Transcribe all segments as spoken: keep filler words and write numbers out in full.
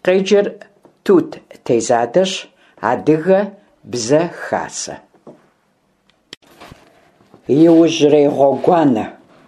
Къеджэр тут тезадэщ, адыгэ бзэ хасэ. Иужьрей гъуэгуанэ.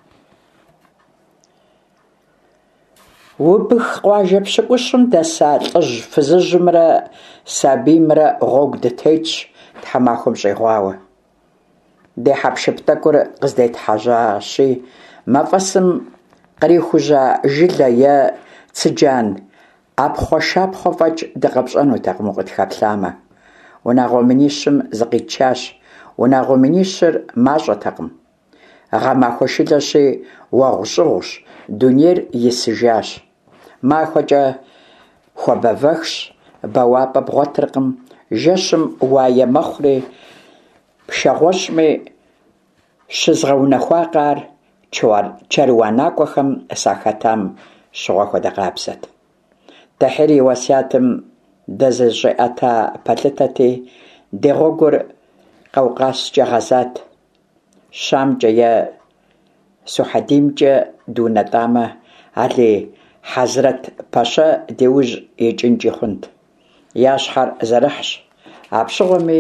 Убых къуажэ пщыкӏущым дэса лӏыжь фызыжьымрэ сабиймрэ гъуэгу дытетщ тхьэмахуэм щӏегъуауэ. Дехьэпшып тӏэкӏур къыздетхьэжьащи, мафӏэсым кърихужьа жылэ е цыджан ӏэпхъуэ-шапхъуэ фӏэкӏ дыкъэпщӏэнутэкъым укъытхэплъамэ. Унагъуэ минищым зыкъитчащ, унагъуэ минищыр мащӏэтэкъым. Гъэмахуэ шылэщи уэгъущӏыгъущ, дунейр исыжащ. Махуэкӏэ хуабэвэхщ, бэуапӏэ бгъуэтыркъым, жэщым уае мэхъури, пшагъуэщӏми щызгъэунэхуакъэ ар чэруанакӏуэхэм сахэтам щыгъуэ хуэдэ къабзэт. Тахьир и уэсятым дэзыщӏеӏэта пэлъытэти, ди гъуэгур къэукъаскӏэ гъэзат. Щамкӏэ е Сухьэдимкӏэ дунэтӏамэ, Али Хьэзрэт Пащэ диужь икӏынкӏи хъунт. Я щхьэр зэрыхьщ, а пщыгъуэми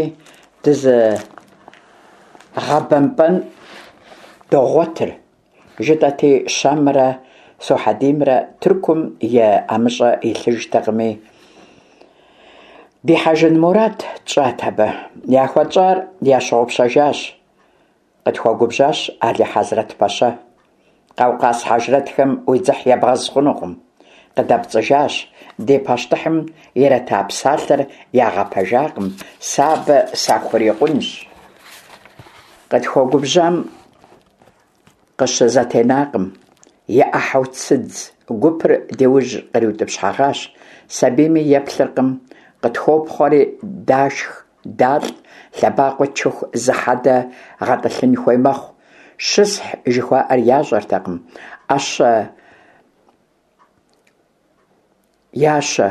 дызыгъэбэмпӏэн догъуэтыр. Жытӏэти Щэмрэ Сухьэдимрэ Тыркум е ӏэмыщӏэ илъыжтэкъыми. Ди Хьэжын Мурат тщӏат абы. Яхуэтщӏар ящыгъупщэжащ. Къытхуэгубжьащ Али Хьэзрэт Пащэ. Къэукъас хьэжрэтхэм уи дзыхь ебгъэз хъунукъым. Къыдэпцӏыжащ. Ди пащтыхьым ирэта псалъэр ягъэпэжакъым. Сабэ сахурикъунщ. Къытхуэгубжьам къыщызэтенакъым. И ӏыхьэу цыдз гупыр диужь къриутӏыпщхьэгъащ. Сабийми еплъыркъым. Къытхуопхъуэри дашх, далӏ, лъэбакъуэ чыху зыхьэдэ гъэтӏылъын хуей мэхъу. Щысхь жыхуаӏэр ящӏэртэкъым. ӏэщэ ящэ.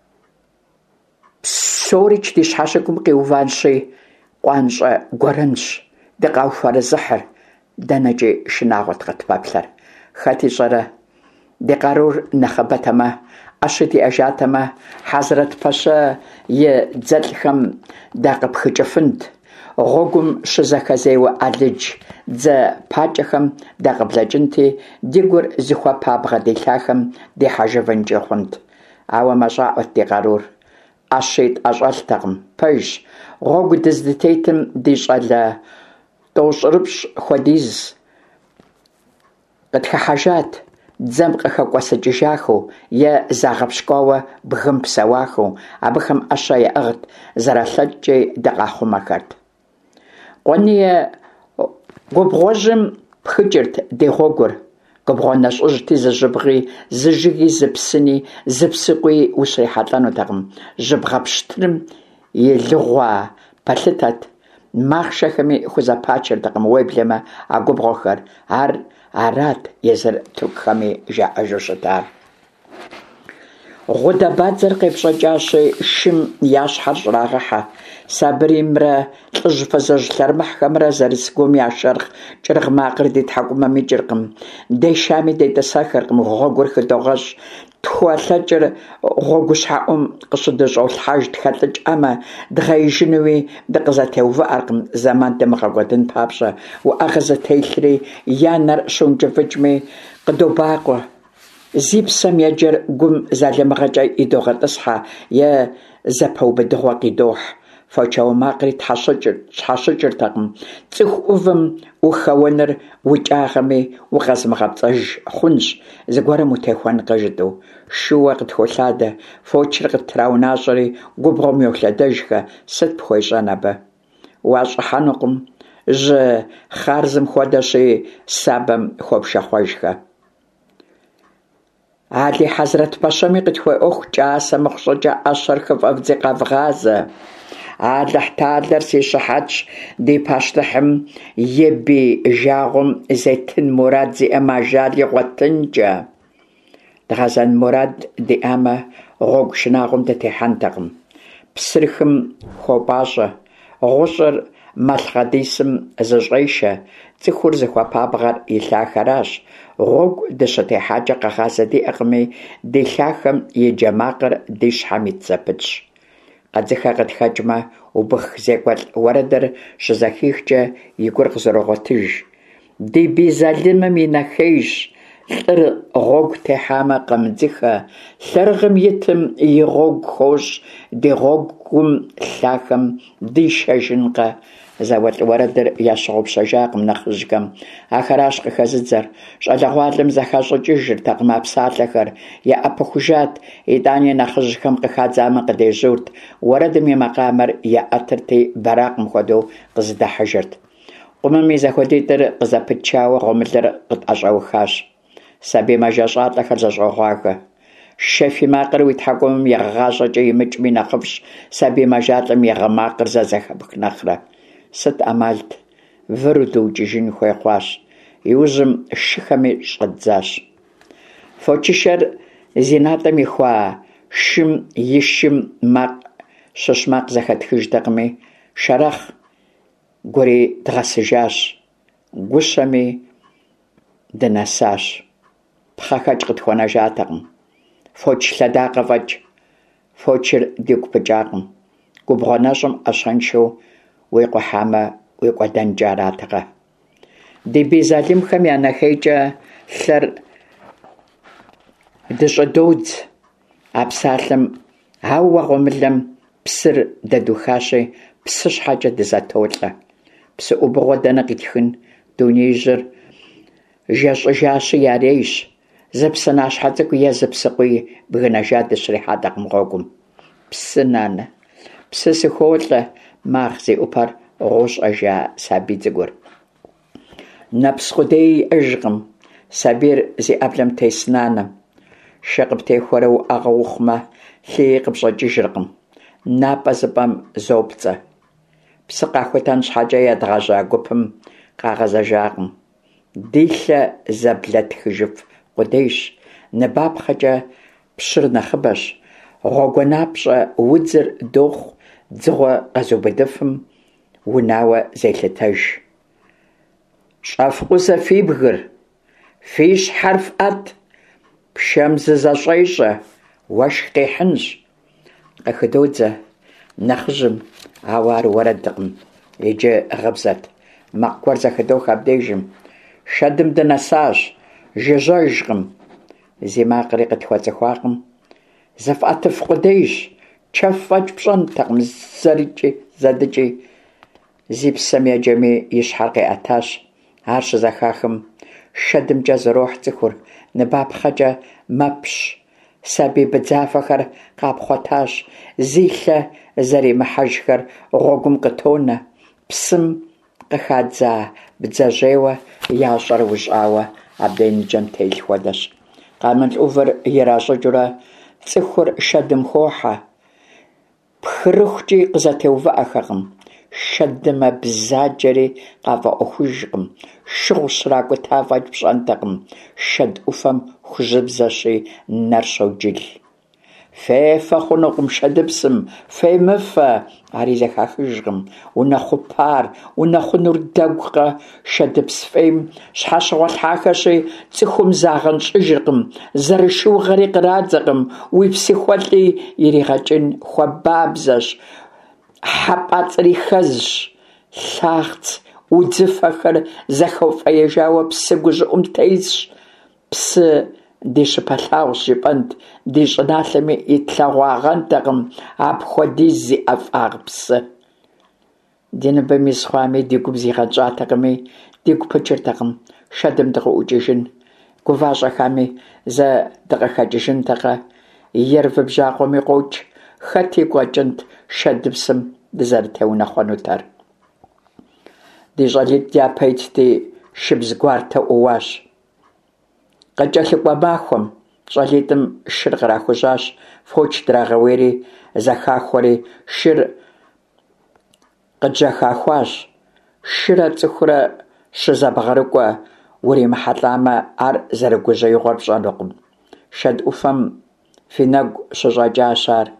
Псори ди щхьэщыгум къиуванщи, къуанщӏэ гуэрынщ. Дыкъаухуэрызыхьыр. Дэнэкӏи шынагъуэт къытпэплъэр. Хэт ищӏэрэ? Ди къарур нэхъыбэтэмэ, ӏэщэ диӏэжатэмэ, Хьэзрэт Пащэ и дзэлӏхэм дакъыпхыкӏыфынт. Гъуэгум щызэхэзеуэ ӏэлыдж дзэ пакӏэхэм дакъыблэкӏынти, ди гур зыхуэпа бгъэделъахэм дихьэжывынкӏи хъунт. Ауэ мэщӏаӏуэт ди къарур. Ӏэщи тӏэщӏэлътэкъым. Пэжщ. Гъуэгу дыздытетым ди щӏалэ тӏощӏрыпщӏ хуэдиз къытхыхьэжат. Дзэм къыхэкӏуэсыкӏыжахэу е загъэпщкӏуауэ бгым псэуахэу, абыхэм ӏэщэ яӏыгът, зэрылъэкӏкӏи дыкъахъумэхэрт. Къуэни губгъуэжьым пхыкӏырт ди гъуэгур. Губгъуэ нэщӏыжти зы жьыбгъи, зы жыги, зы псыни, зы псыкъуи ущрихьэлӏэнутэкъым. Жьыбгъэ пщтырым и лыгъуа пэлъытэт. Махъшэхэми хузэпачыртэкъым уеблэмэ а губгъуэхэр. Ар арат езыр туркхэми жаӏэжу щытар. Гъудэ бадзэр къепщӏэкӏащи, шым я щхьэр щӏрагъыхьэ. Сабыриймрэ лӏыжь фызыжь лъэрымыхьхэмрэ зэрыс гум я шэрхъ кӏыргъ макъыр ди тхьэкӏумэм икӏыркъым. Дешами детӏысэхыркъым. Гъуэгур хыдогъэщӏ. Тхуэлъэкӏыр гъуэгущхьэӏум къыщыдыщӏолъхьэж тхэлӏыкӏӏэмэ, дгъеижынуи дыкъызэтеувыӏэркъым зэман дымыгъэкӏуэдын папщӏэ. Уӏэгъэ зытелъри я нэр щыункӏыфӏыкӏми къыдобакъуэ. Зи псэм еджэр гум залымыгъэкӏэ идогъэтӏысхьэ е зэпэубыдыгъуэ къидохь. Фочауэ макъри тхьэщӏыкӏыртэкъым. Цӏыху ӏувым ухэуэныр укӏагъэми укъэзмыгъэпцӏэж хъунщ, зыгуэрым утехуэнкъэ жытӏу. Шууэ къытхолъадэ. Фочыр къыттраунащӏэри губгъуэм йолъэдэжхэ. Сыт пхуещӏэн абы? Уащӏыхьэнукъым. Жьы хъарзым хуэдэщи сабэм хуопшэхъуэжхэ. Али Хьэзрэт Пащэми къытхуеӏуэху кӏасэ мыхъущӏэкӏэ ӏэщэр хыфӏэвдзи къэвгъазэ. Алыхь-талэр си щыхьэтщ. Ди пащтыхьым и би жагъуэм зетын мурад зиӏэм ажали гъуэтынкӏэ. Дгъэзэн мурад диӏамэ, гъуэгу шынагъуэм дытехьэнтэкъым. Псырхым хуопӏащӏэ. Гъущӏыр мэлъхъэдисым зыщӏешэ. цӀыхур зыхуапабгъэр и лъахэращ. Гъуэгу дыщытехьакӀэ къэгъазэ диӀэкъыми, ди лъахэм и джэмакъыр ди щхьэм ит зэпытщ. Къэдзыхэр къытхэкӀмэ, убых зекӀуэлӀ уэрэдыр щызэхихкӀэ и гур къызэрогъуэтыж. Ди бизалымым и нэхъейщ. Лӏыр гъуэгу техьамэ къэмыдзыхэ, лъэрыгъым итым и гъуэгу хощӀ, ди гъуэгум лъахэм дишэжынкъэ. Зауэлӏ уэрэдыр ящыгъупщэжакъым нэхъыжьхэм. Ахэращ къыхэзыдзэр. ЩӀалэгъуалэм зэхащӀыкӀыжыртэкъым а псалъэхэр. Яӏэпыхужат, итӀани нэхъыжьхэм къыхадзамэ къыдежьурт. Уэрэдым и макъамэр яӀэтырти, баракъым хуэдэу къызыдэхьыжырт. Къумым и зэхуэдитӀыр къызэпытчауэ гъуэмылэр къытӀэщӀэухащ. Сабий мэжэщӀалӀэхэр зэщӀогъуахэ. Шэф и макъыр уи тхьэкӀумэм егъэгъащӀэкӀэ имыкӀми нэхъыфӀщ, сабий мэжалӀэм егъэмакъыр зэзэхэбых нэхърэ. Сыт Ӏэмалт? Выру дыукӀыжын хуей хъуащ. Иужьым шыхэми щӀэддзащ. Фочышэр зи натӀэм ихуа шым и шым макъ щыщ макъ зэхэтхыжтэкъыми, шэрэхъ гури дгъэсыжащ. Гущэми дынэсащ. ПхъэхэкӀ къытхуэнэжатэкъым. Фоч лъэдакъэ фӀэкӀ. Фочыр дигу пыкӀакъым. Губгъуэ нэщӀым Ӏэщэншэу уи къухьамэ уи кӀуэдэнкӀэ аратэкъэ. Ди бизалымхэм я нэхъейкӀэ лъэр дыщӀыдодз. А псалъэм ауэ гъуэмылэм псыр дэдухащи, псы щхьэкӀэ дызэтолӀэ. Псы Ӏубыгъуэ дэнэ къитхын, дунеижьыр жэщӀыжащи ярейщ. Зы псынащхьэ цӀыкӀу е зы псыкъуий бгынэжа дыщрихьатэкъым гъуэгум. Псы, нанэ, псы сыхуолӀэ, магъ зи Ӏупэр гъущӀэжа сабий цӀыкӀур. Нэпс къудей иӀыжкъым. Сабийр зи Ӏэблэм тес нанэм. Шы къыптехуэрэ уӀэгъэ ухъумэ, лъыи къыпщӀэкӀыжыркъым. Напӏэ зыпӏэм зопцӏэ. Псы къахуитэн щхьэкӏэ едгъэжьа гупым къагъэзэжакъым. Дилъэ зэблэтхыжыф къудейщ. Ныбапхъэкӏэ пщыр нэхъыбэщ. Гъуэгуанапщӏэ удзыр дохъу, дзыгъуэ къэзубыдыфым унауэ зелъытэж. Щӏэфкъузэ фибгыр, фи щхьэр фӏэт, пшэм зызэщӏещӏэ, уэшх къихьынщ. Къыхыдодзэ нэхъыжьым, ауэ ар уэрэдкъым, иджы гъыбзэт. Макъ гуэр зэхыдох абдежым. Шэдым дынэсащ, жыжьэжкъым. Зи макъри къытхуэцӏыхуакъым. Зыфӏэтыф къудейщ, чэф фӏэкӏ пщӏэнтэкъым зэрыкӏи зэдыкӏи. Зи псэм еджэми и щхьэр къеӏэтащ. Ар щызэхахым шэдымкӏэ зэрохь цӏыхур, ныбапхъэкӏэ мэпщ. Сабий быдзафэхэр къапхъуэтащ. Зи лъэ зэримыхьэжхэр гъуэгум къытонэ. Псым къыхадза бдзэжьейуэ ящӏэр ущӏауэ абденыджэм тел хуэдэщ. Къамыл ӏувыр иращӏыкӏыурэ цӏыхур шэдым хохьэ. Пхырыхукӏи къызэтеувыӏэхэкъым. Шэдымэ бзаджэри къафӏэӏуэхужкъым. Шыгъу щракӏута фӏэкӏ пщӏэнтэкъым. Шэд ӏуфэм хужьыбзэщи нэр щоджыл. Фефэ хъунукъым шэдыпсым, фемыфэ, ари зэхахыжкъым. Унэхъупар, унэхъунур дэгукъэ шэдыпс фейм щхьэщыгъуэлъхьахэщи, цӏыхум загъэнщӏыжыркъым. Зэрышыугъэри кърадзэкъым. Уи психуэлӏи иригъэкӏын хуабабзэщ. Хьэпӏацӏэри хэзщ. Лъагъц, удзыфэхэр зэхэуфӏеижауэ псы гущӏыӏум тесщ. Псы ди щыпэлъагъущ жыпӏэнт, ди щӏыналъэми итлъэгъуагъэнтэкъым апхуэдиз зиӏэфӏагъ псы. Ди ныбэм из хъуами ди гуп зигъэнщӏатэкъыми, дигу пыкӏыртэкъым. Шэдым дыкъыӏукӏыжын. Гуващӏэхами зэ дыкъыхэкӏыжынтэкъэ. Ер выбжьакъуэми къокӏ. Хэт и кӏуэкӏынт шэдыпсым дызэрытеунэхъуэнутэр. Ди щӏалитӏ япэ итти шыбз гуартэ ӏууащ. Къыкӏэлъыкӏуэ махуэм щӏалитӏым шыр кърахужьащ. Фоч драгъэуейри зэхахуэри шыр къыджьэхахуащ. Шырэ цӏыхурэ щызэбгъэрыкӏуэ, уримыхьэлӏамэ, ар зэрыгужьеигъуэр пщӏэнукъым. Шэд ӏуфэм фи нэгу щыщӏэкӏащ ар.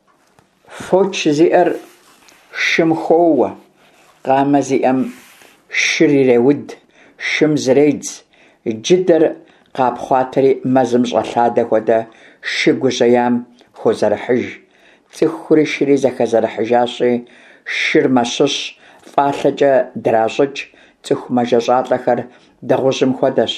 Фоч зиӏэр шым хоуэ, къамэ зиӏэм шыр иреуд, шым зыредз, джыдэр къапхъуатэри мэзым щӀэлъадэ хуэдэ шыгу жьеям хозэрыхьыж. Цӏыхури шыри зэхэзэрыхьыжащи, шыр мэщыщ, фӀалъэкӀэ дращӀыкӀ. Цӏыху мэжэщӀалӀэхэр дыгъужьым хуэдэщ,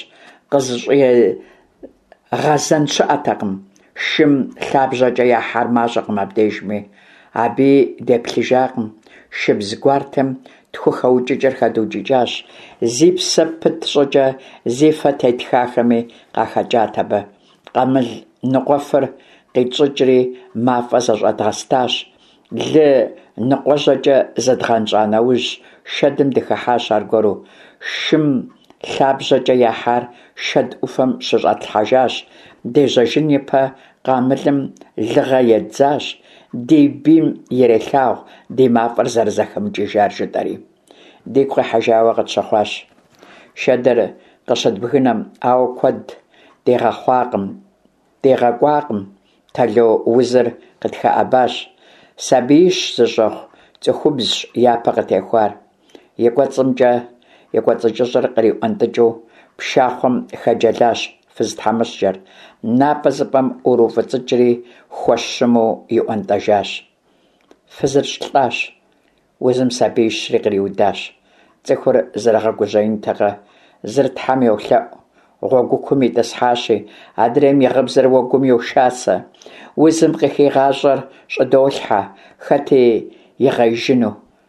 къызыщӀигъэзэн щыӀэтэкъым. Шым лъабжьэкӀэ яхьар мащӀэкъым абдежми. Аби деплъыжакъым. Шыбз гуартэм тхухэукӀыкӀыр хэдукӀыкӀащ. Зи псэ пыт щӀыкӀэ зи фэ тетхахэми къахэкӀат абы. Къамыл ныкъуэфыр къитщӀыкӀри мафӀэ зэщӀэдгъэстащ. Лы ныкъуэжьэкӀэ зэдгъэнщӀа нэужь шэдым дыхыхьащ аргуэру. Шым лъабжьэкӀэ яхьар шэд Ӏуфэм щыщӀэтлъхьэжащ. Дежьэжын ипэ къамылым лыгъэ едзащ. Ди бийм ирелъагъу ди мафӀэр зэрызэхэмыкӀыжар жытӀэри. Дигу къихьэжауэ къытщэхъуащ. Шэдыр къыщыдбгынэм, ауэ куэд дегъэхъуакъым, дегъэкӀуакъым. Талъо узыр къытхэӀэбащ. Сабийщ зыщӀэхъу, цӀыхубзщ япэ къытехуар. И кӀуэцӀымкӀэ, и кӀуэцӀыкӀыщӀыр къриӀуэнтӀыкӀыу пшахъуэм хэджэлащ фыз-тхьэмыщкӀэр. Напэ зыпӀэм Ӏуру фӀыцӀыкӀри хуэщыму иӀуэнтӀэжащ. Фызыр щӀлӀащ. Узым сабий щри къриудащ. Цӏыхур зэрыгъэгужьеинтэкъэ, зыр Тхьэм йолъэӀу. Гъуэгукум итӀысхьащи, адрейм и гъыбзыр уэгум йошасэ. Узым къыхигъащӀэр щӀыдолъхьэ, хэти игъэжыну.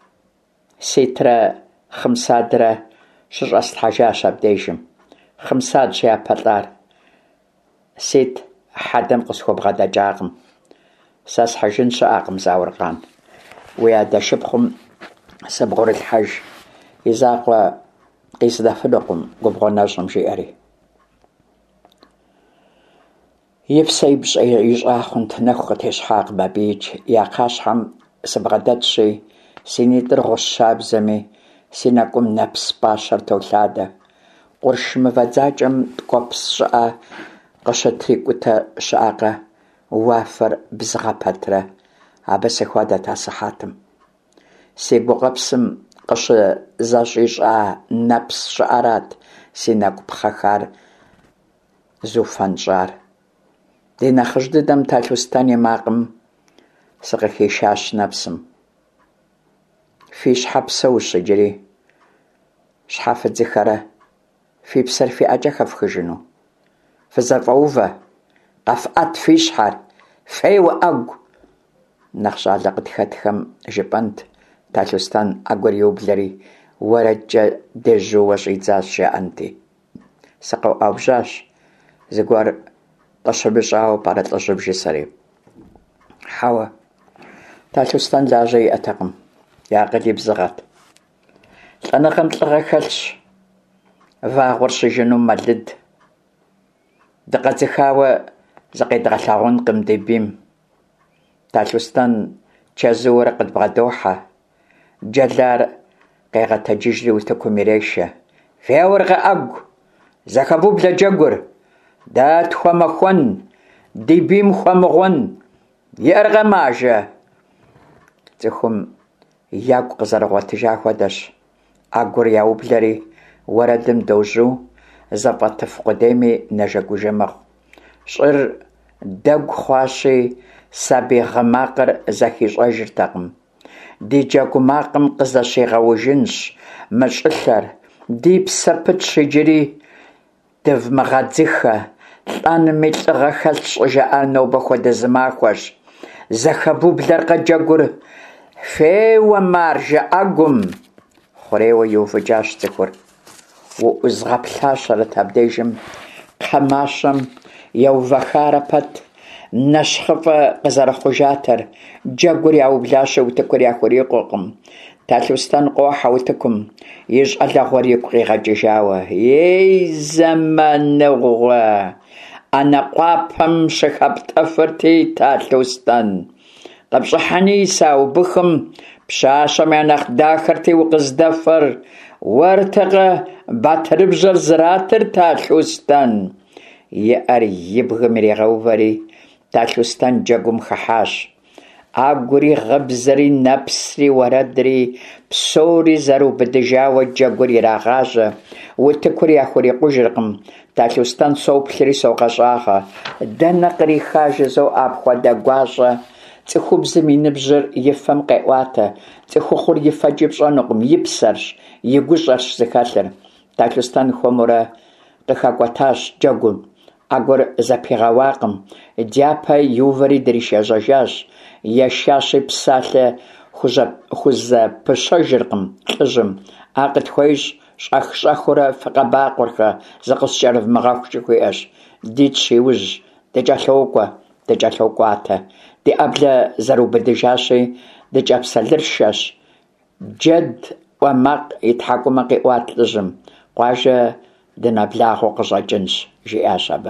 Ситрэ хъымсадрэ щыщӀэслъхьэжащ абдежым. Хъымсадщ япэлӀар. Сит хьэдэм къысхуэбгъэдэкӀакъым. Сэ схьыжын щыӀэкъым Зауркъан. Уи адэшыпхъум сыбгъурылъхьэж. И закъуэ къиздэфынукъым губгъуэ нэщӀым жиӀэри. И псэ и бщӀэ ищӀа хъунт, нэху къытещхьакъым абыикӀ. Я кхъащхьэм сыбгъэдэтщи, си нитӀыр гъущ щабзэми, си нэкӀум нэпс пӀащэр толъадэ. Къурш мывэдзакӀэм ткӀуэпс щӀыӀэ къыщытрикӀутэ щыӀэкъэ, уафэр бзыгъэ пэтрэ. Абы сыхуэдэт а сыхьэтым. Си гукъэпсым къыщызэщӀищӀа нэпс щӀыӀэрат си нэкӀу пхъэхар зуфэнщӀар. Ди нэхъыжь дыдэм Талъостэн и макъым сыкъыхишащ нэпсым. Фи щхьэ псэ ущыджри, щхьэ фыдзыхэрэ, фи псэр фи ӀэкӀэ хэфхыжыну? ФызэфӀэувэ, къэфӀэт фи щхьэр, фей уӀэгу! Нэхъ щӀалэ къытхэтхэм жыпӀэнт Талъостэн Ӏэгур иублэри, уэрэдкӀэ дежьууэ щӀидзащ жаӀэнти. СыкъоӀэбжьащ, зыгуэр къыщымыщӀауэ пӀэрэ лӀыжьым жысэри. Хьэуэ, Талъостэн лажьэ иӀэтэкъым, и акъыл и бзыгъэт. ЛӀэныгъэм лӀыгъэ хэлъщ, вагъуэр щыжыну мэлыд. Дыкъэдзыхауэ зыкъедгъэлъагъункъым ди бийм. Талъостэн чэзуурэ къыдбгъэдохьэ. Джэлар къегъэтэджыжри утыкум ирешэ. Феуэр къэӀэгу! Зэхэбублэ джэгур! Дэ тхуэмыхуэн, ди бийм хуэмыгъуэн! ИӀэр къэмажэ! Цӏыхум ягу къызэрыгъуэтыжа хуэдэщ. Ӏэгур яублэри уэрэдым дожьу, зэфӀэтыф къудейми нэжэгужэ мэхъу. Щӏыр дэгу хъуащи, сабий гъы макъыр зэхищӀэжыртэкъым. Ди джэгу макъым къызэщигъэужынщ мыщӀылъэр. Ди псэпытщ иджыри дывмыгъэдзыхэ. ЛӀэнми лӀыгъэ хэлъщ щӀыжаӀар нобэ хуэдэ зы махуэщ. Зэхэбублэр джэгур! Феуэ мар жыӀэгум! Хъурейуэ иувыкӀащ цӀыхур. УӀузгъэплъащэрэт абдежым. Кхъэмащэм еувэхарэ пэт нэщхъыфӀэ къызэрыхъужатэр. Джэгур яублащэ утыкур яхурикъукъым. Талъостэн къохьэ утыкум, и щӀалэгъуэр игу къигъэкӀыжауэ. Ей зэманыгъуэ! Ӏэнэкъуапэм щыхэптӀэфырти Талъостэн. КъэпщӀыхьэни саубыхым, пщащэм я нэхъ дахэрти укъыздэфэр. Уэртэкъэ батырыбжьэр зыратыр Талъостэн. И Ӏэр и бгым иригъэувэри, Талъостэн джэгум хыхьащ. агури гъыбзэри нэпсри уэрэдри псори зэрыубыдыжауэ джэгур ирагъажьэ, утыкур яхурикъужыркъым. Талъостэн соплъри согъэщӏагъэ. Дэнэ къриха жызоӏэ апхуэдэ гуащӏэ? Цӏыхубзым и ныбжьыр и фэм къеӏуатэ. Цӏыхухъур и фэкӏи пщӏэнукъым, и псэрщ, и гущӏэрщ зыхэлъыр. Талъостэн хуэмурэ къыхэкӏуэтащ джэгум. Ӏэгур зэпигъэуакъым. Дяпэ иувэри дришэжьэжащ. Ешащи псалъэ хузэпыщэжыркъым лӏыжьым. А къытхуейщ, щӏэх-щӏэхыурэ фыкъэбакъуэрхэ, зыкъыскӏэрывмыгъэхукӏэ хуиӏэщ. Дитщ иужь, дыкӏэлъокӏуэ, дыкӏэлъокӏуатэ. Ди ӏэблэ зэрыубыдыжащи, дыкӏэпсэлъыршэщ. Джэд ӏуэмакъ и тхьэкӏумэ къиӏуат лӏыжьым. Къуажэ дынэблагъэу къыщӏэкӏынщ, жиӏащ абы.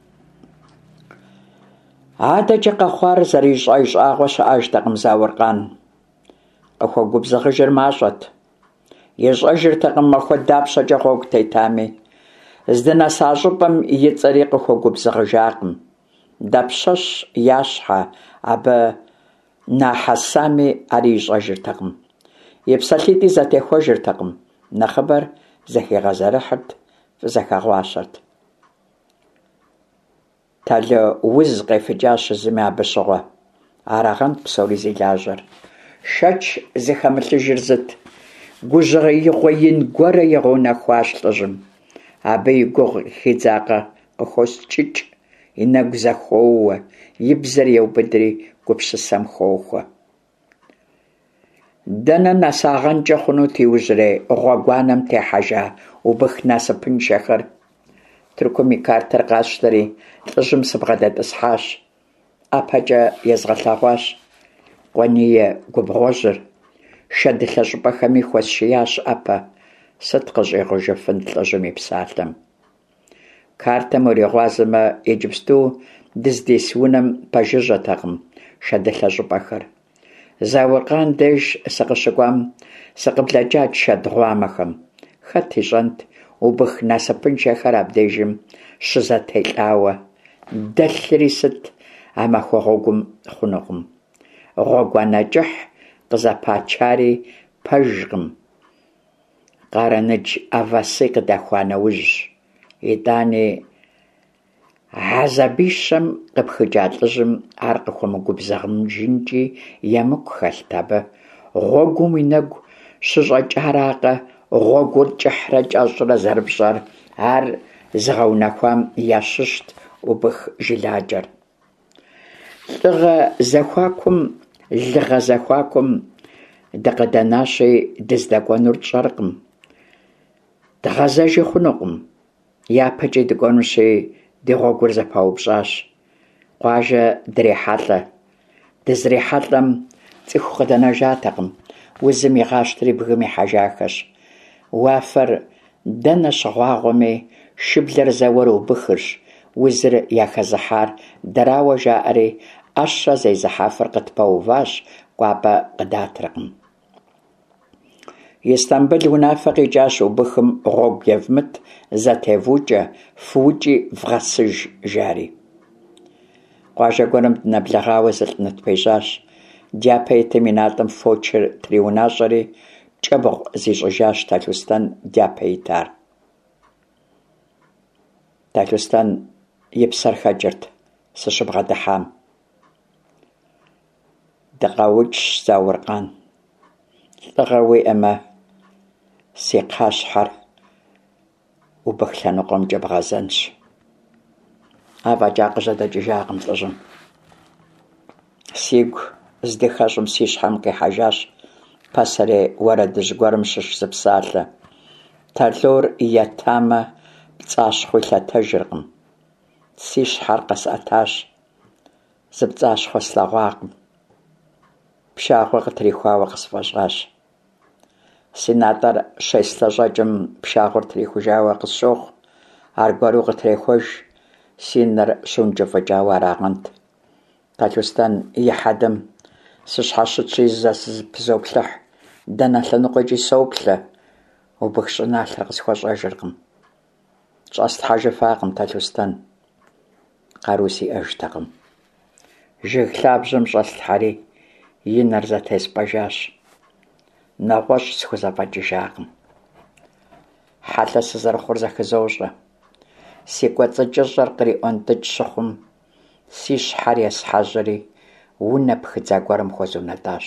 Адэкӏэ къэхъуар зэрищӏэ-ищӏагъуэ щыӏэжтэкъым Зауркъан. Къыхуэгубзыгъыжыр мащӏэт. Ищӏэжыртэкъым махуэ дапщэкӏэ гъуэгу тетами. Здынэса щӏыпӏэм и цӏэри къыхуэгубзыгъыжакъым. Дапщэщ ящхьэ, абы нахьэсами ӏэри ищӏэжыртэкъым. И псэлъитӏи зэтехуэжыртэкъым. Нэхъыбэр зэхигъэзэрыхьырт, зэхэгъуащэрт. Талъэ уз къефыкӏащ езыми абы щыгъуэ. Арагъэнт псори зи лажьэр. Шэч зыхэмылъыжыр зыт. Гужьыгъеигъуэ ин гуэрэ игъэунэхуащ лӏыжьым. Абы и гугъу хидзакъэ къыхоскӏыкӏ, и нэгу зэхуоуэ, и бзэр еубыдри гупсысэм хохуэ. Дэнэ нэсагъэнкӏэ хъунут иужьрей гъуэгуанэм техьэжа убых насыпыншэхэр. Тыркум и картэр къасщтэри лӏыжьым сыбгъэдэтӏысхьащ. ӏэпэкӏэ езгъэлъэгъуащ. Къуэние губгъуэжьыр. Шэдылъэ щӏыпӏэхэми хуэсшиящ ӏэпэ. Сыт къыщӏегъужыфын лӏыжьым и псалъэм? Картэм уригъуазэмэ, иджыпсту дыздес унэм пэжыжьэтэкъым шэдылъэ щӏыпӏэхэр. Зауркъан деж сыкъыщыкӏуам сыкъыблэкӏат шэд гъуамэхэм. Хэт ищӏэнт убых насыпыншэхэр абдежым щызэтелӏауэ. Дэлъри сыт а махуэ гъуэгум хъунукъым. Гъуэгуанэ кӏыхь къызэпачари пэжкъым. Къарэныдж ӏэвэси къыдэхуа нэужьщ. ИтӀани Хьэзэбищэм къыпхыкӏа лӏыжьым ар къыхуэмыгубзыгъынкӏи емыкӏу хэлът абы. Гъуэгум уи нэгу щыщӏэкӏаракъэ гъуэгур кӏыхьрэ кӏэщӏрэ зэрыпщӏэр. Ар зыгъэунэхуам ящыщт убых жыладжэр. Лӏыгъэ зэхуакум лыгъэ зэхуакум дыкъыдэнащи, дыздэкӏуэнур тщӏэркъым. Дгъэзэжи хъунукъым. Япэкӏи дыкӏуэнущи, ди гъуэгур зэпаупщӏащ. Къуажэ дрехьэлӏэ. Дызрехьэлӏэм цӏыху къыдэнэжатэкъым. Узым игъащтри бгым ихьэжахэщ. Уафэр дэнэ щыгъуагъуэми, шыблэр зэуэр убыхырщ. Узыр яхэзыхьар дэрауэ жаӏэри, ӏэщэ зезыхьафэр къытпэуващ, кӏуапӏэ къыдатыркъым. Истамбыл унафэ къикӏащ убыхым гъуэгу евмыт, зэтевукӏэ, фыукӏи вгъэсыж жари. Къуажэ гуэрым дынэблэгъауэ зылӏынут пежьащ. Дяпэ итым и натӏэм фочыр триунащӏэри, кӏэбгъу зищӏыжащ Талъостэн дяпэ итар. Талъостэн и псэр хэкӏырт сыщыбгъэдыхьам. Дыкъэукӏщ Зауркъан. Лӏыгъэ уиӏэмэ, си кхъащхьэр убых лъэныкъуэмкӏэ бгъэзэнщ. Афӏэкӏа къыжьэдэкӏыжакъым лӏыжьым. Сигу здыхэщӏым си щхьэм къихьэжащ пасэрей уэрэдыжь гуэрым щыщ зы псалъэ. Талъор етамэ, пцӏащхъуи лъэтэжыркъым. Си щхьэр къэсӏэтащ. Зы пцӏащхъуэ слъэгъуакъым. Пшагъуэ къытрихуауэ къысфӏэщӏащ. Си натӏэр щеслъэщӏэкӏым пшагъуэр трихужауэ къысщохъу. Аргуэру къытрехуэж, си нэр щыункӏыфӏыкӏауэ арагъэнт. Талъостэн и хьэдым сыщхьэщытщи зэпызоплъыхь, дэнэ лъэныкъуэкӏи соплъэ. Убых щӏыналъэр къысхуэщӏэжыркъым. Щӏэслъхьэжыфакъым Талъостэн. Къару сиӏэжтэкъым. Жыг лъабжьэм щӏэслъхьэри, и нэр зэтеспӏэжащ. Нэгъуэщӏ схузэфӏэкӏыжакъым. Хьэлъэ сызэрыхъур зэхызощӏэ. Си кӏуэцӏыкӏыщӏэр къриӏуэнтӏыкӏ щыхъум, си щхьэр есхьэжьэри унэ пхыдза гуэрым хуэзунэтӏащ.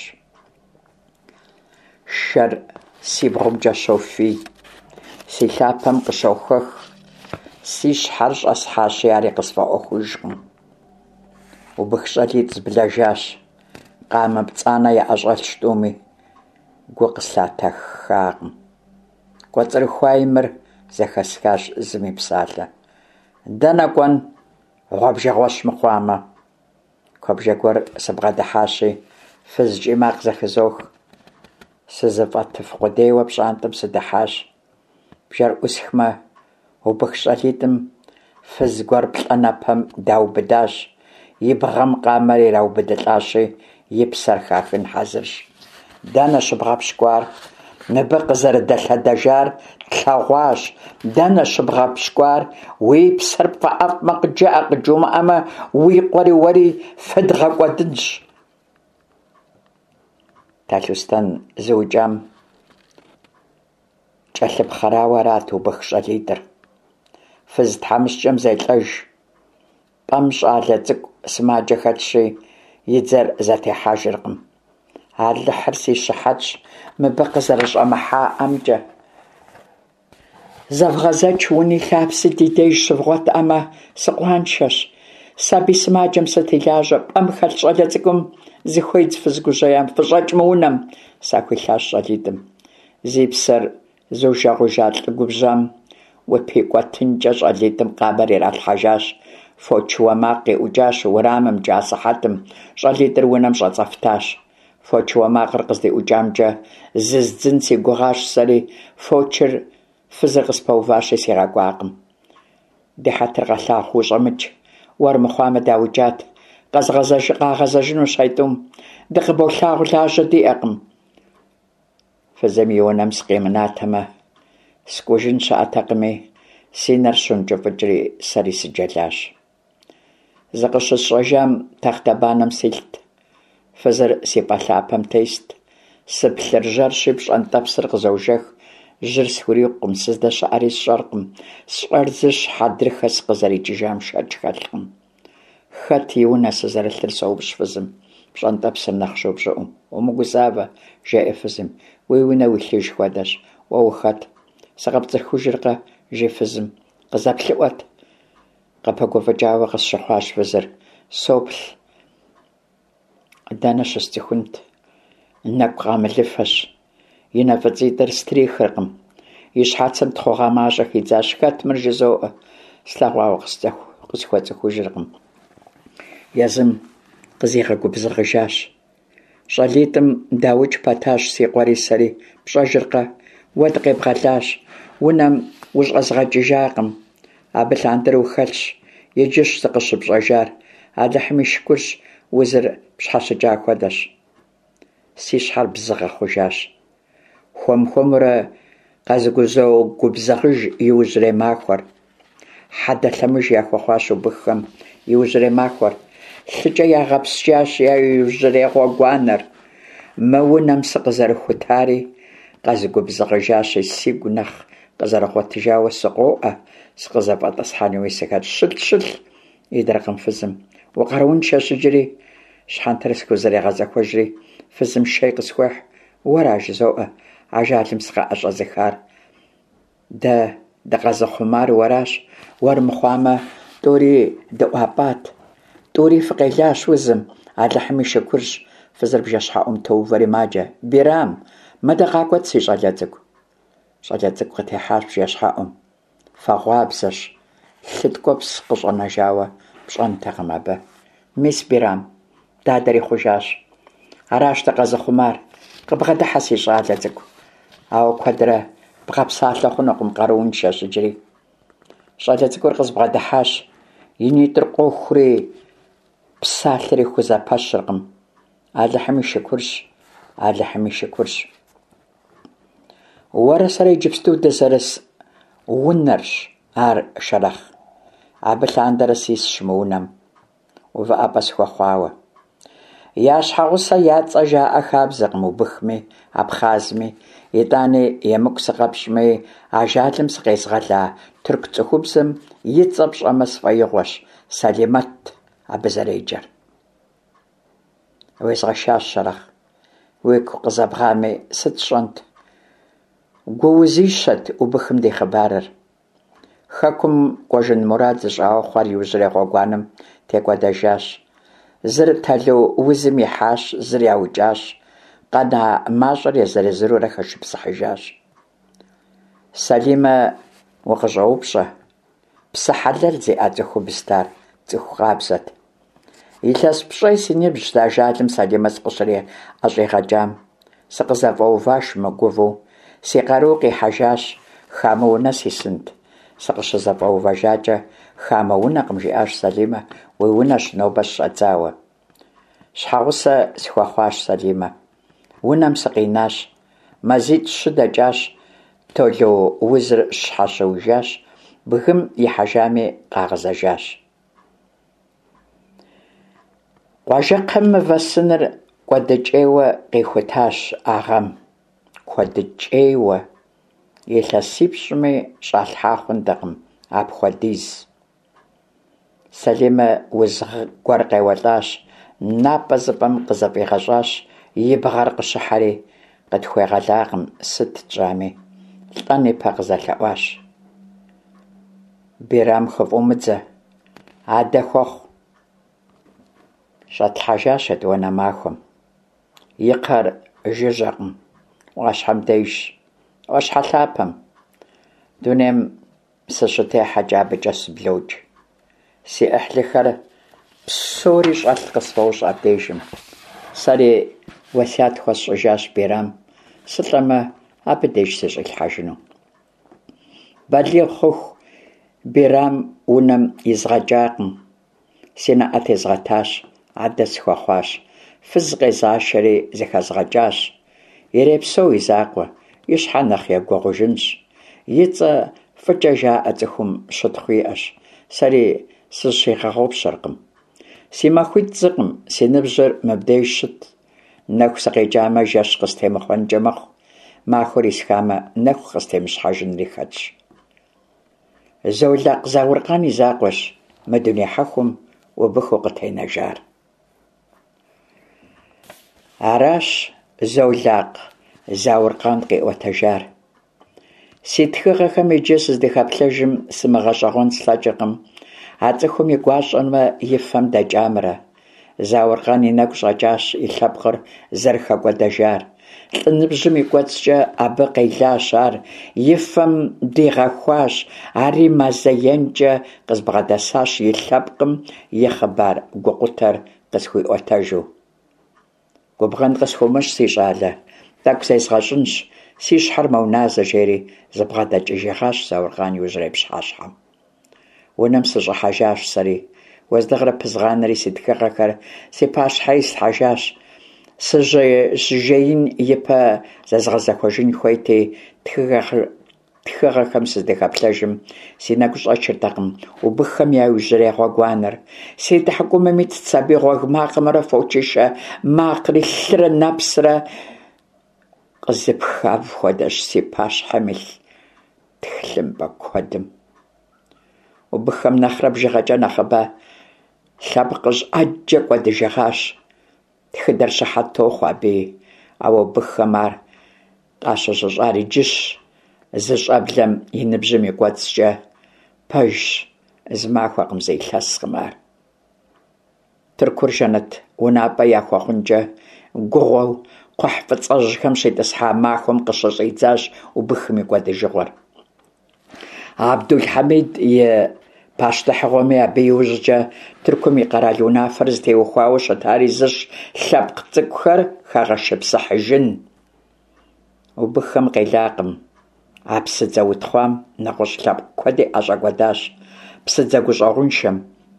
Шэр си бгъумкӏэ щофий, си лъапэм къыщохуэх, си щхьэр щӏэсхьащи, ари къысфӏэӏуэхужкъым. Убых щӏалитӏ зблэжащ, къамэ пцӏанэ яӏэщӏэлъщ тӏуми, гу къыслъатэхакъым. Кӏуэцӏрыхуа и мыр зэхэсхащ зыми псалъэ. Дэнэ кӏуэн, гъуабжэгъуэщ мыхъуамэ. Куэбжэ гуэр сыбгъэдыхьащи, фызкӏи макъ зэхызох. Сызыфӏэтыф къудейуэ пщӏантӏэм сыдыхьащ. Бжэр ӏусхмэ, убых щӏалитӏым фыз гуэр плӏэ нэпэм даубыдащ. И бгъэм къамэр ираубыдылӏащи, и псэр хахын хьэзырщ. Дэнэ щыбгъэ пщкӏуар? Мыбы къызэрыдэлъэдэжар тлъэгъуащ. Дэнэ щыбгъэ пщкӏуар? Уи псэр пфӏэӏэфӏмэ къыджыӏэ, къыджумыӏэмэ, уи къуэри уэри фыдгъэкӏуэдынщ. Талъостэн зыукӏам кӏэлъыпхъэрауэ арат убых щӏалитӏыр. Фыз тхьэмыщкӏэм зелӏэж. Пӏэм щӏалэ цӏыкӏу сымаджэ хэтщи, и дзэр зэтехьэжыркъым. Алыхьыр си щыхьэтщ, мыбы къызэрыщӏэмыхьаӏэмкӏэ. Зэвгъэзэч уни лъапси ди деж щывгъуэтӏэмэ, сыкъуаншэщ. Сабий сымаджэм сытелажьэ, пӏэм хэлъ щӏалэ цӏыкӏум зыхуейдз фызгужьеям, фыщӏэкӏ мы унэм, сахуилъащ щӏалитӏым. Зи псэр зыужэгъужа лӏы губжьэм упикӏуэтынкӏэ щӏалитӏым къамэр иралъхьэжащ. Фочыуэ макъ къеӏукӏащ уэрамым, джасыхьэтым. Щӏалитӏыр унэм щӏэцӏэфтащ. Фочыуэ макъыр къыздеӏукӏамкӏэ, зыз-дзын си гугъащ сэри. Фочыр фызыр къыспэуващи, сигъэкӏуакъым. Ди хьэтыр къэлъагъу, ущӏэмыкӏ. Уэрымыхъуамэ, даукӏат. Къэзгъэзэжынущ хьетӏум. Дыкъыболъагъу лажьэ диӏэкъым. Фызым и унэм сыкъемынатэмэ, скӏужын щыӏэтэкъыми, си нэр щункӏыфӏыкӏри, сэри сыджэлащ. Зыкъыщысщӏэжам тахтэбанэм силът. Фызыр си пӏэлъапэм тест. Сыплъыржьэрщи, пщӏэнтӏэпсыр къызэужэх. Жьыр схурикъум, сыздэщыӏэри сщӏэркъым. Сщӏэрзыщ, хьэдрыхэ сыкъызэрикӏыжам шэч хэлъкъым. Хэт и унэ сызэрылъыр соупщӏ фызым. Пщӏэнтӏэпсыр нэхъ щопщӏыӏум. Умыгузавэ, жеӏэ фызым. Уи унэ уилъыж хуэдэщ. Уэ ухэт? Сыкъэпцӏыхужыркъэ, жи фызым. Къызэплъыӏуэт. Къэпэгуфӏыкӏауэ къысщыхъуащ фызыр. Соплъ. Дэнэ щысцӏыхунт. Нэкӏу къамылыфэщ. И нэфӏыцӏитӏыр стрихыркъым. И щхьэцым тхъугъэмащӏэ хидзащ. Хэт мыр жызоӏэ? Слъэгъуауэ къысхуэцӏыхужыркъым. Езым къызигъэгубзыгъыжащ. Щӏалитӏым даукӏ пэтащ си къуэри сэри. Пщӏэжыркъэ? Уэ дыкъебгъэлащ. Унэм ущӏэзгъэкӏыжакъым. Абы лъандэрэ ухэлъщ. Иджыщ зыкъыщыпщӏэжар. Алыхьым и шыкурщ, узыр пщхьэщыкӏа хуэдэщ. Си щхьэр бзыгъэ хъужащ. Хуэм-хуэмурэ къэзыгузогубзыгъыж иужьрей махуэр. Хьэдэ лъэмыж яхуэхъуащ убыххэм иужьрей махуэр. Лъыкӏэ ягъэпскӏащ я иужьрей гъуэгуанэр. Мы унэм сыкъызэрыхутари къэзыгубзыгъыжащи, сигу нэхъ къызэрыгъуэтыжауэ сыкъоӏэ, сыкъызэфӏэтӏысхьэнууи сыхэтщ. Щылъ-щылъ идэркъым фызым. Укъэрууншэ щыджри, щхьэнтэр схузэрегъэзэхуэжри, фызым шей къысхуехь. Уэра жызоӏэ, ажалым сыкъэӏэщӏэзыхар. Дэ дыкъэзыхъумар уэращ. Уэрымыхъуамэ, тӏури дыӏуапӏат. Тӏури фыкъелащ узым. Алыхьым и шыкурщ. Фызыр бжэщхьэӏум тоувэри маджэ. Бирам, мыдэ къакӏуэт си щӏалэ цӏыкӏу. Щӏалэ цӏыкӏу къытехьащ бжэщхьэӏум. Фэгъуабзэщ. Лъыткӏуэпс къыщӏэнэжауэ пщӏэнтэкъым абы. Мис Бирам, дадэри хъужащ. Аращ дыкъэзыхъумар. Къыбгъэдыхьэ си щӏалэ цӏыкӏу. Ауэ куэдрэ бгъэпсалъэ хъунукъым, къарууншэ щыджри. Щӏалэ цӏыкӏур къызбгъэдыхьащ. И нитӏыр къохури, псалъэри хузэпэщыркъым. Алыхьым и шыкурщ. Алыхьым и шыкурщ. Уэрэ сэрэ иджыпсту дызэрыс унэрщ ар шэрэх. Абы лъандэрэ сисщ мы унэм. Увыӏэпӏэ схуэхъуауэ. Я щхьэгъусэ я цӏэ жаӏэ хабзэкъым убыхми, абхъазми, итӏани емыкӏу сыкъэпщӏми, ажалым сыкъезгъэла тырку цӏыхубзым и цӏэ пщӏэмэ сфӏэигъуэщ Салимэт абы зэреджэр. Уезгъэшащ Щэрэх, уигу къызэбгъами сыт сщӏэнт? Гуузищэт убыхым ди хъыбарыр. Хэкум кӏуэжын мурад зыщӏауэ хъуар иужьрей гъуэгуанэм текӏуэдэжащ. Зыр тэлу узым ихьащ, зыр яукӏащ. Къэна мащӏэр езырызырурэ хэшыпсыхьыжащ. Салимэ, укъыщӏэупщӏэ, псы хьэлэл зиӏэ цӏыхубзт ар, цӏыху къабзэт. Илъэс пщӏэ си ныбжьщ ажалым Салимэ сыкъыщӏри ӏэщӏигъэкӏам. Сыкъызэфӏэуващ мыгувэу, си къару къихьэжащ, хамэ унэ сисынт. Сыкъыщызэфӏэувэжакӏэ, хамэ унэкъым, жиӏащ Салимэ, уи унэщ нобэ щыщӏэдзауэ. Щхьэгъусэ схуэхъуащ Салимэ. Унэм сыкъинащ, мазитӏ щы дэкӏащ, толу узыр щхьэщыужащ, бгым ихьэжами къагъэзэжащ. Къуажэкхъым мывэ сыныр кӏуэдыкӏейуэ къихутащ ӏэгъэм. Куэдыкӏейуэ. Илъэсипщӏми щӏалъхьа хъунтэкъым апхуэдиз. Салимэ уз гуэр къеуэлӏащ, напӏэ зыпӏэм къызэфӏигъэщӏащ, и бгъэр къыщыхьэри къытхуегъэлакъым сыт тщӏами. Лӏэн ипэ къызэлъэӏуащ. Бирам хыфӏумыдзэ, адэ хуэхъу. Щӏэтлъхьэжащ етӏуанэ махуэм. И кхъэр жыжьэкъым, ӏуащхьэм дежщ, ӏуащхьэлъапэм. Дунейм сыщытехьэкӏэ абыкӏэ сыблокӏ. Си ӏыхьлыхэр псори щӏэлъ къысфӏэущӏ абдежым. Сэри уэсят хуэсщӏыжащ Бирам, сылӏэмэ абы деж сыщӏилъхьэжыну. Балигъ хъуху Бирам унэм изгъэкӏакъым. Си нэӏэ тезгъэтащ, адэ схуэхъуащ. Фыз къезашэри зэхэзгъэкӏащ. Ирепсэу и закъуэ, и щхьэ нэхъ егуэгъужынщ. И цӏэ фӏыкӏэ жаӏэ цӏыхум щытхъу иӏэщ. Сэри сызыщигъэгъупщэркъым. Си махуитӏ цӏыкъым, си ныбжьыр мыбдеж щыт. Нэху сыкъеджамэ жэщ къыстемыхъуэнкӏэ мэхъу. Махуэр исхамэ нэху къыстемыщхьэжынри хэтщ. Золакъ Зауркъан и закъуэщ мы дуней хьэхум убыхыу къытенэжар. Аращ Золакъ Зауркъан къиӏуэтэжар. Си тхыгъэхэм иджы сыздыхэплъэжым сымыгъэщӏэгъуэн слъэкӏыркъым. А цӏыхум и гуащӏэмэ и фэм дэкӏамрэ. Зауркъан и нэгу щӏэкӏащ и лъэпкъыр зэрыхэкӏуэдэжар. Лӏыныбжьым и кӏуэцӏкӏэ абы къелащ ар. И фэм дигъэхуащ. Ари мазэенкӏэ къызбгъэдэсащ и лъэпкъым и хъыбар гукъутэр къысхуиӏуэтэжу. Губгъэн къысхуумыщӏ, си щӏалэ. Тӏэкӏу зезгъэщӏынщ. Си щхьэр мэуназэ, жери зыбгъэдэкӏыжыгъащ Зауркъан иужьрей пщхьэщхьэм. Унэм сыщӏыхьэжащ сэри. Уэздыгърэ пызгъанэри си тхыгъэхэр си пащхьэри слъхьэжащ. Сыжеин ипэ зэзгъэзэхуэжын хуейти, тхыгъэхэм сыздыхэплъэжым си нэгу щӏэчыртэкъым убыхэм я иужьрей гъуэгуанэр. Си тхьэкӏумэми цэби гъуэг макъымрэ фочышэ макъри лъырэ нэпсрэ къызыпхав хуэдэщ си пащхьэм илъ тхылъымпӏэ куэдым. Убыхэм нэхърэ бжыгъэкӏэ нэхъыбэ лъэпкъыщӏ ӏэджэ кӏуэдыжыгъащ. Тхыдэр щыхьэт тохъу абы, ауэ убыхэм ар къащыщӏыщӏар иджыщ. Зыщӏэблэм и ныбжьым и кӏуэцӏкӏэ пэжщ, зы махуэкъым, зеилъэскъым ар. Тыркур жэнэт унапӏэ яхуэхъункӏэ гугъуэу кхъухь фӏыцӏэжьхэм щетӏысхьа махуэм къыщыщӏидзащ убыхым и кӏуэдыжыгъуэр. Абдулхьэмид и пащтыхьыгъуэми абы иужькӏэ Тыркум и къэрал унафэр зытеухуауэ щытари зыщ лъэпкъ цӏыкӏухэр хагъэшыпсыхьыжын. Убыхэм къелакъым. А псыдзэ утхъуам нэгъуэщӏ лъэпкъ куэди ӏэщӏэкӏуэдащ. Псыдзэ гущӏэгъуншэм,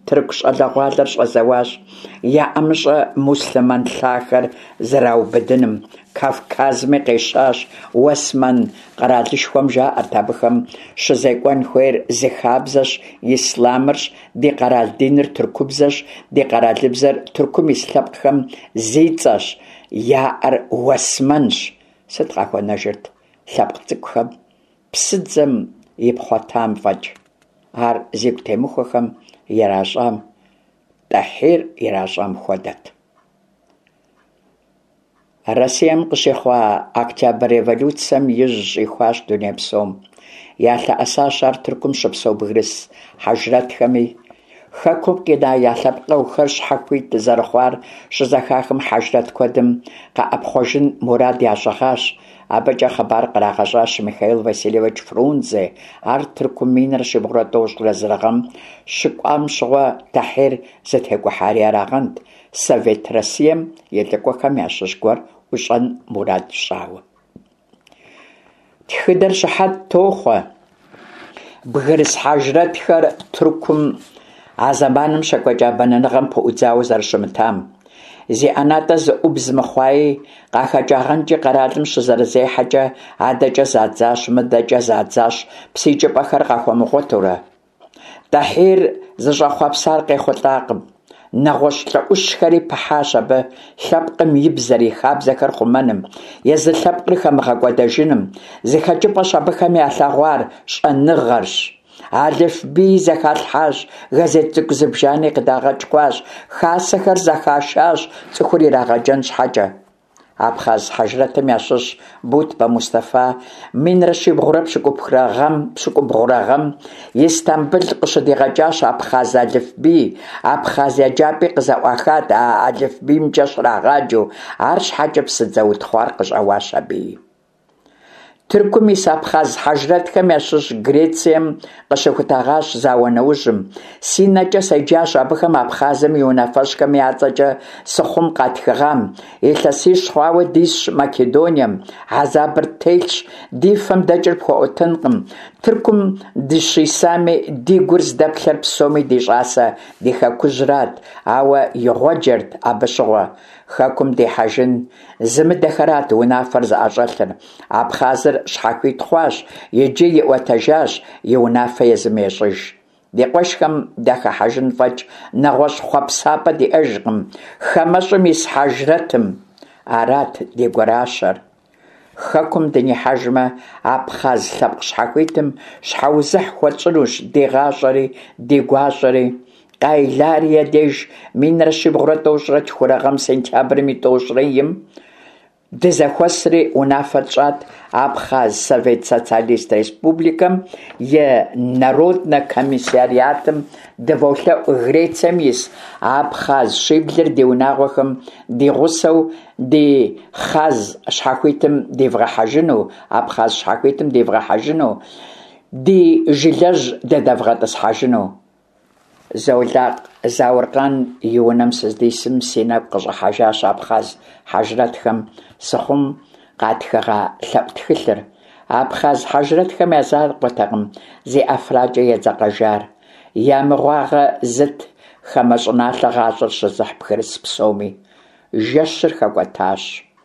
Тырку щӏалэгъуалэр щӏэзэуащ яӏэмыщӏэ мусульман лъахэр зэраубыдыным. Кавказми къещащ уэсман къэралышхуэм жаӏэрт абыхэм щызекӏуэн хуейр зы хабзэщ, исламырщ, ди къэрал диныр тыркубзэщ, ди къэралыбзэр Тыркум ис лъэпкъхэм зи цӏэщ, яӏэр уэсмэнщ. Сыт къахуэнэжырт лъэпкъ цӏыкӏухэм псыдзэм ипхъуэтам фӏэкӏ. Ар зигу темыхуэхэм иращӏам, Тӏахьир иращӏам хуэдэт. Россием къыщехъуа Октябрь революцием ижь щӏихуащ дуней псом. Ялъэӏэсащ ар Тыркум щыпсэу бгырыс хьэжрэтхэми. Хэкум къина я лъэпкъыухэр щхьэхуит зэрыхъуар щызэхахым хьэжрэт куэдым къэӏэпхъуэжын мурад ящӏэгъащ. Абыкӏэ хъыбар кърагъэщӏащ Михаил Васильевич Фрунзе. Ар Тыркум минрэ щибгъурэ тӏощӏрэ зырыгъэм щыкӏуам щыгъуэ Тӏахьир зэтекӏухьари арагъэнт, Совет Россием и лӏыкӏуэхэм ящыщ гуэр ӏущӏэн мурад щӏауэ. Тхыдэр щыхьэт тохъуэ. Бгырыс хьэжрэтхэр Тыркум а зэманым щекӏуэкӏа бэнэныгъэм пыӏудзауэ зэрыщымытам. Зи ӏэнатӏэ зыӏубз мыхъуаи къахэкӏагъэнкӏи къэралым щызэрызехьэкӏэ адэкӏэ задзащ, мыдэкӏэ задзащ, псыкӏыпӏэхэр къахуэмыгъуэтурэ. Тӏахьир зыщӏэхъуэпсар къехъулӏакъым. Нэгъуэщӏ лӏыӏущхэри пыхьащ абы лъэпкъым и бзэр, и хабзэхэр хъумэным, езы лъэпкъыр хэмыгъэкӏуэдэжыным. Зыхэкӏыпӏэщ абыхэм ялъэгъуар щӏэныгъэрщ. Алыфбий зэхалъхьащ, газет цӏыкӏу зыбжани къыдагъэкӏуащ, хасэхэр зэхашащ цӏыхур ирагъэкӏэн щхьэкӏэ. Абхъаз хьэжрэтым ящыщ Бутбэ Мустафа минрэ щибгъурэ пщыкӏубгъурэ гъэм, пщыкӏубгъурэ гъэм Истамбул къыщыдигъэкӏащ абхъаз алыфбий. Абхъаз еджапӏи къызэӏуахат а алыфбиймкӏэ щрагъаджэу. Ар щхьэкӏэ псыдзэ утхъуар къыщӏэуащ абыи. Тыркум ис абхъаз хьэжрэтхэм ящыщ Грецием къыщыхутагъащ зауэ нэужьым. Си нэкӏэ седжащ абыхэм абхъазым и унафэщӏхэм я цӏэкӏэ сыхъум къатхыгъам. Илъэсищ хъуауэ дисщ Македонием. Хьэзабыр телъщ, ди фэм дэкӏыр пхуэӏутынкъым. Тыркум дыщисами ди гур здэплъэр псоми ди щӏасэ ди хэкужьрат, ауэ игъуэджэрт абы щыгъуэ. Хэкум дехьэжын зымыдэхэрат унафэр зыӏэщӏэлъыр. Абхъазыр щхьэхуит хъуащ, иджы иӏуэтэжащ, и унафэ езым ещӏыж. Ди къуэшхэм дахыхьэжын фӏэкӏ нэгъуэщӏ хъуэпсапӏэ диӏэжкъым. Хамэщӏым ис хьэжрэтым. Арат ди гуэращэр. Хэкум дынихьэжмэ, абхъаз лъэпкъ щхьэхуитым щхьэузыхь хуэщӏынущ ди гъащӏэри, ди гуащӏэри. Кайларие деж минрэ щибгъурэ тӏощӏрэ тхурэ гъэм сентябрым и тӏощӏрэ им дызэхуэсри унафэ тщӏат Абхъаз Совет Социалист Республикэм и Народнэ комиссариатым дыволъэӏу Грецием ис абхъаз щиблыр ди унагъуэхэм ди гъусэу ди хъаз щхьэхуитым дивгъэхьэжыну, абхъаз щхьэхуитым дивгъэхьэжыну, ди жылэжь дэдэвгъэтӏысхьэжыну. Зэулакъ Зауркъан и унэм сыздисым си нэгу къыщӏыхьэжащ абхъаз хьэжрэтхэм сыхъум къатхыгъа лъэӏу тхылъыр. Абхъаз хьэжрэтхэм я закъуэтэкъым зи ӏэфракӏэ едзакъэжар. Я мыгъуагъэ зыт хамэ щӏыналъэ гъащӏэр щызыхь бгырыс псоми. Жэщыр хэкӏуэтащ.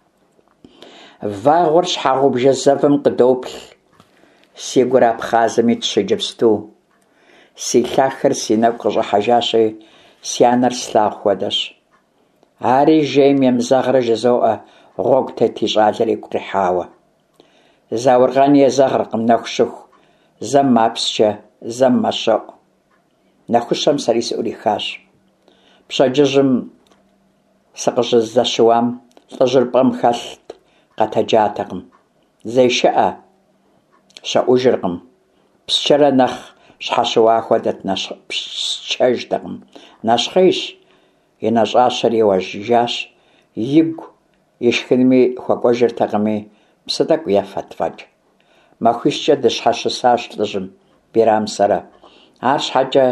Вагъуэр щхьэгъубжэ зэвым къыдоплъ. Си гур абхъазым ит щиджыпсту. Си лъахэр си нэгу къыщӏыхьэжащи, си анэр слъагъу хуэдэщ. Ари жейм емызэгърэ жызоӏэ гъуэгу тэт и щӏалэр игу къихьауэ. Зауркъан езэгъыркъым нэху щыху, зэм мапскӏэ, зэм мэщэӏу. Нэхущэм сэри сыӏурихащ. Пщэдджыжьым сыкъыщыздэщыуам лӏыжьыр пӏэм хэлът, къэтэджатэкъым. Зей щыӏэ, щэӏужыркъым. Псчэрэ нэхъ щхьэщыуа хуэдэт псчэжтэкъым. Нэщхъейщ, и нэщӏащэр еуэжыжащ, игу ишхынми хуэкӏуэжыртэкъыми, псы тӏэкӏу ефэт фӏэкӏ. Махуищкӏэ дыщхьэщысащ лӏыжьым, Бирам сэрэ. Ар щхьэкӏэ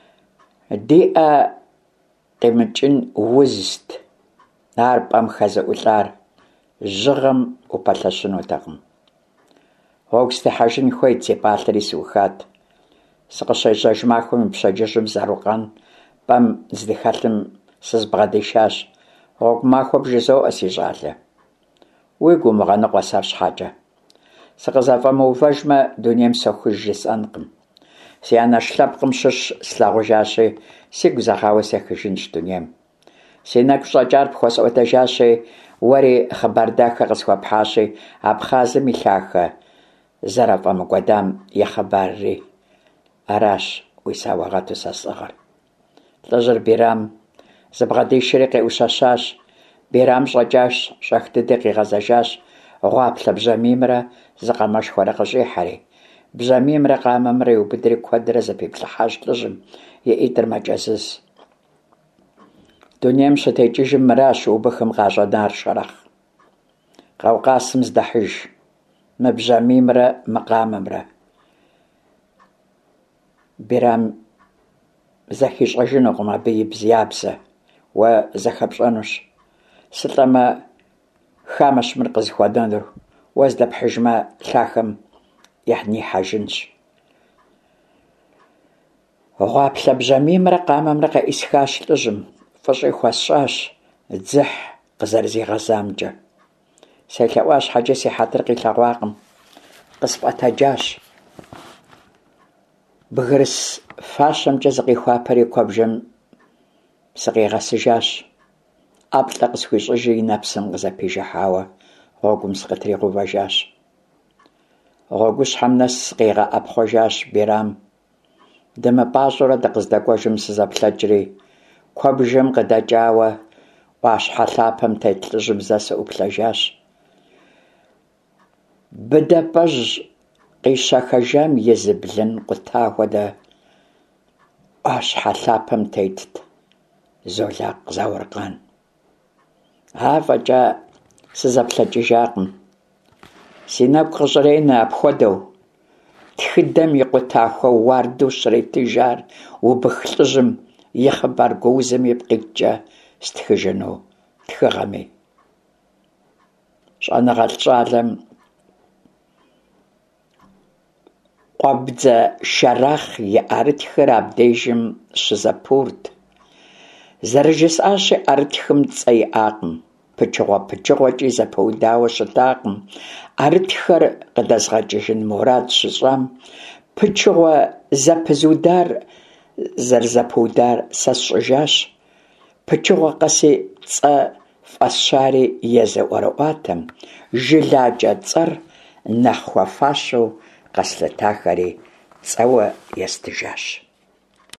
диӏэ къимыкӏын узт, ар пӏэм хэзыӏулӏар, жьыгъэм упэлъэщынутэкъым. Гъуэгу стехьэжын хуейт, си пӏалъэри сыухат. Сыкъыщежьэж махуэм и пщэдджыжьым Зауркъан пӏэм здыхэлъым сызбгъэдишащ. Гъуэгу махуэ бжызоӏэ, си щӏалэ. Уигу умыгъэныкъуэ сэ арщхьэкӏэ. Сыкъызэфӏэмыувэжмэ, дунейм сохуж жысӏэнкъым. Си анэш лъэпкъым щыщ слъагъужащи, сигу зэгъауэ сехыжынщ дунейм. Си нэгу щӏэкӏар пхуэсӏуэдэжащи, уэри хъыбар дахэ къысхуэпхьащи, Абхъазым илъахэ зэрыфӏэмыкӏуэдам и хъыбарри. Аращ уи сауэгъэту сэ сӏыгъыр. Лӏыжьыр Бирам зыбгъэдишри къеӏущэщащ. Бирам щӏэкӏащ, щӏэх дыди къигъэзэжащ. Гъуаплъэ бжьамимрэ зы къамэшхуэрэ къыщӏихьэри. Бжьамимрэ къамэмрэ иубыдри куэдрэ зэпиплъыхьащ лӏыжьым, и ӏитӏыр мэкӏэзыз. Дунейм щытекӏыжым мыращ убыхым къащӏэнар шэрыхь. Къэукъасым здыхьыж, мы бжьамимрэ мы къамэмрэ. Бирам зэхищӏэжынукъым абы и бз ябзэ, уэ зэхэпщӏэнущ. Сылӏэмэ, хамэщ мыр къызыхуэнэнур, уэ здэпхьыжмэ, лъахэм нихьэжынщ. Гъуаплъэ бжьамимрэ къамэмрэ къеӏисхащ лӏыжьым, фӏыщӏи хуэсщӏащ, дзыхь къызэрызигъэзамкӏэ. Селъэӏуа щхьэкӏэ си хьэтыр къилъэгъуакъым, къысфӏэтэджащ. Бгырыс фащэмкӏэ зыкъихуапэри куэбжэм сыкъигъэсыжащ. ӏэплӏэ къысхуищӏыжи и нэпсым къызэпижыхьауэ гъуэгум сыкъытригъэувэжащ. Гъуэгущхьэм нэс къигъэӏэпхъуэжащ Бирам. Дымыпӏащӏэурэ дыкъыздэкӏуэжым сызэплъэкӏри, куэбжэм къыдэкӏауэ ӏуащхьэ лъапэм тет лӏыжьым зэ сыӏуплъэжащ. Быдэ пӏэжь къищэхэжам и зы блын къута хуэдэ ӏуащхьэ лъапэм тетт Золакъ Зауэркъан. Афӏэкӏэ сызэплъэкӏыжакъым. Си нэгу къыщӏренэ апхуэдэу, тхыдэм и къута хуэу уардэу щритыжар убых лӏыжьым и хъыбар гуузым и пкъитӏкӏэ стхыжыну тхыгъэми. Щӏэныгъэлӏ щӏалэм къуэбдзэ шэрахъ и ӏэрытхыр абдежым щызэпурт. Зэрыжысӏащи, ӏэрытхым цӏэ иӏакъым, пычыгъуэ-пычыгъуэкӏи зэпэудауэ щытакъым. ӏэрытхэр къыдэзгъэкӏыжын мурад щыщӏам, пычыгъуэ зэпызудар зэрызэпыудар сэ сщӏыжащ. Пычыгъуэ къэси цӏэ фӏэсщари езы ӏуэрыӏуатэм, жылакӏэ цӏэр нэхъ хуэфащэу къэслъытахэри цӏэуэ естыжащ.